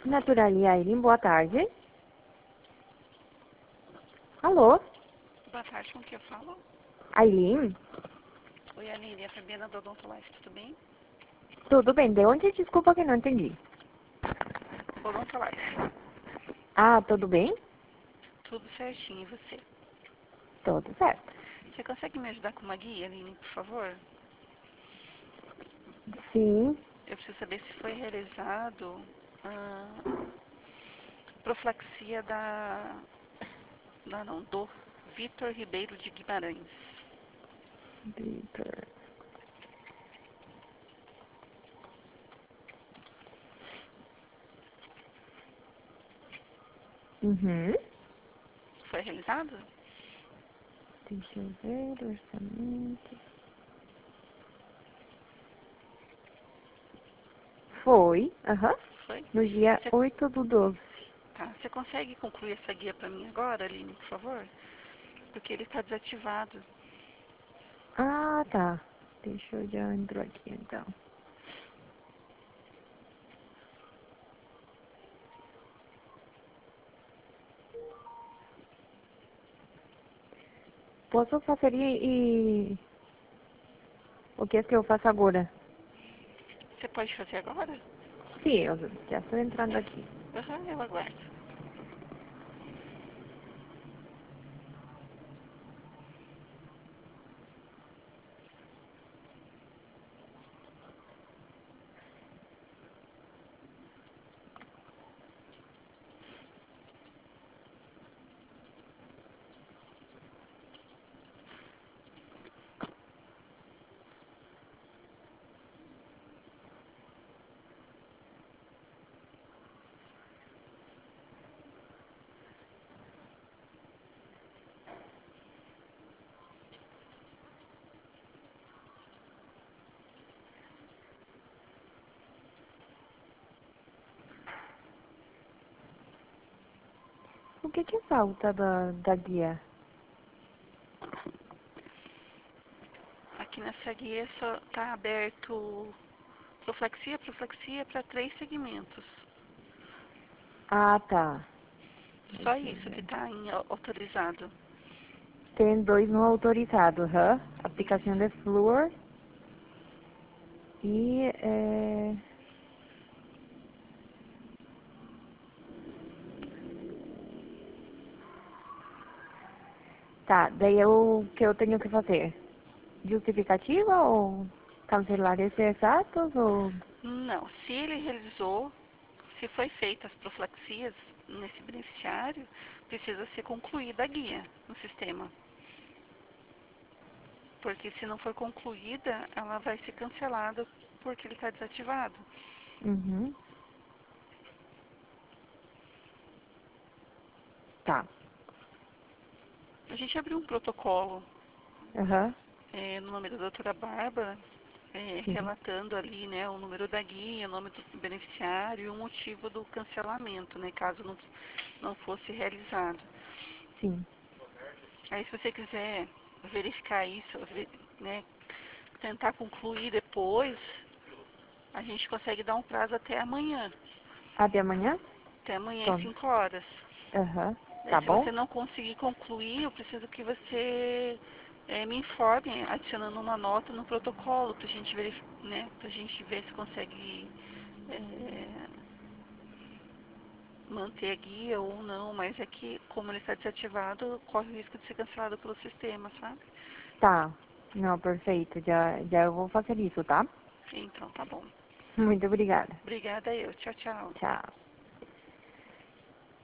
Naturalia Aileen, boa tarde. Alô? Boa tarde, com quem eu falo? Aileen? Oi, Aline, é a Fabiana do Odontolife, tudo bem? Tudo bem, de onde? Desculpa que não entendi. Odontolife, Ah, tudo bem? tudo certinho, e você? Tudo certo. Você consegue me ajudar com uma guia, Aline, por favor? Sim. Eu preciso saber se foi realizado a profilaxia do Vitor Ribeiro de Guimarães. Vitor. Uhum. Foi realizado? Deixa eu ver, orçamento. Foi, aham. Foi? No dia Você, 8/12. tá, você consegue concluir essa guia para mim agora, Aline, por favor? Porque ele está desativado. Ah, tá. Deixa eu já entrar aqui, então. Posso fazer e... O que é que eu faço agora? Você pode fazer agora? Sim, eu já estou entrando aqui. Aham, eu aguardo. O que falta da guia? Aqui nessa guia só está aberto profilaxia para 3 segmentos. Ah, tá. Só Deixa eu isso que ver. está autorizado. Tem 2 não autorizados, hã? Aplicação Isso. de flúor e... Tá, daí o que eu tenho que fazer? Justificativa ou cancelar esses atos ou... Não, se ele realizou, se foi feita as profilaxias nesse beneficiário, precisa ser concluída a guia no sistema. Porque se não for concluída, ela vai ser cancelada porque ele está desativado. Uhum. Tá. A gente abriu um protocolo Aham. no nome da doutora Bárbara, Sim. relatando ali, né, o número da guia, o nome do beneficiário e o motivo do cancelamento, né, caso não fosse realizado. Sim. Aí, se você quiser verificar isso, né, tentar concluir depois, a gente consegue dar um prazo até amanhã. Até amanhã? Até amanhã às Pronto. 5 horas. Aham. Daí, Tá se bom? você não conseguir concluir, eu preciso que você me informe, adicionando uma nota no protocolo, para a gente né, pra gente ver se consegue é, manter a guia ou não, mas é que, como ele está desativado, corre o risco de ser cancelado pelo sistema, sabe? Tá. Não, perfeito. Já eu vou fazer isso, tá? Então, tá bom. Muito obrigada. Obrigada eu. Tchau, tchau. Tchau.